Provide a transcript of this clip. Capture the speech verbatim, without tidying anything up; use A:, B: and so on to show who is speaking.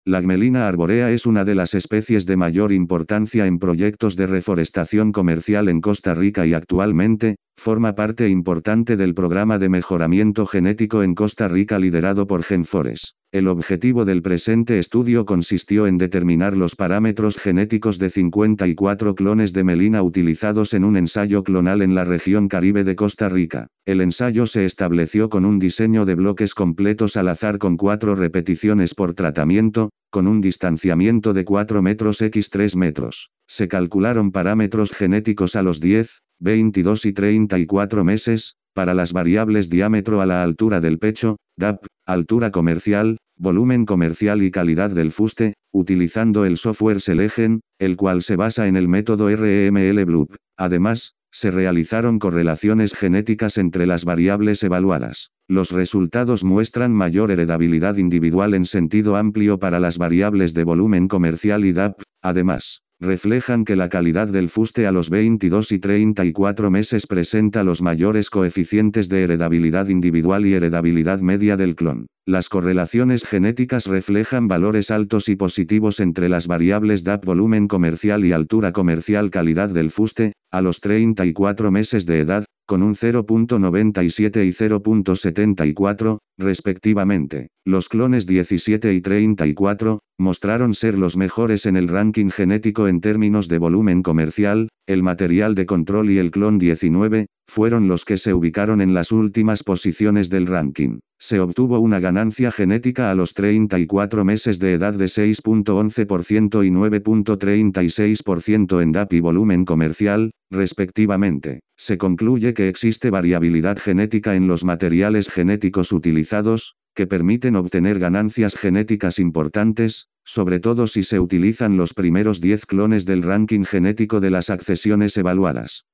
A: La gmelina arborea es una de las especies de mayor importancia en proyectos de reforestación comercial en Costa Rica y actualmente, forma parte importante del programa de mejoramiento genético en Costa Rica liderado por GenFores. El objetivo del presente estudio consistió en determinar los parámetros genéticos de cincuenta y cuatro clones de melina utilizados en un ensayo clonal en la región Caribe de Costa Rica. El ensayo se estableció con un diseño de bloques completos al azar con cuatro repeticiones por tratamiento, con un distanciamiento de cuatro metros por tres metros. Se calcularon parámetros genéticos a los diez, veintidós y treinta y cuatro meses, para las variables diámetro a la altura del pecho, D A P, altura comercial, volumen comercial y calidad del fuste, utilizando el software Selegen, el cual se basa en el método R M L Bloop. Además, se realizaron correlaciones genéticas entre las variables evaluadas. Los resultados muestran mayor heredabilidad individual en sentido amplio para las variables de volumen comercial y D A P, además. Reflejan que la calidad del fuste a los veintidós y treinta y cuatro meses presenta los mayores coeficientes de heredabilidad individual y heredabilidad media del clon. Las correlaciones genéticas reflejan valores altos y positivos entre las variables D A P volumen comercial y altura comercial calidad del fuste, a los treinta y cuatro meses de edad, con un cero punto noventa y siete y cero punto setenta y cuatro, respectivamente. Los clones diecisiete y treinta y cuatro, mostraron ser los mejores en el ranking genético en términos de volumen comercial, el material de control y el clon diecinueve, fueron los que se ubicaron en las últimas posiciones del ranking. Se obtuvo una ganancia genética a los treinta y cuatro meses de edad de seis punto once por ciento y nueve punto treinta y seis por ciento en D A P y volumen comercial, respectivamente. Se concluye que existe variabilidad genética en los materiales genéticos utilizados, que permiten obtener ganancias genéticas importantes, sobre todo si se utilizan los primeros diez clones del ranking genético de las accesiones evaluadas.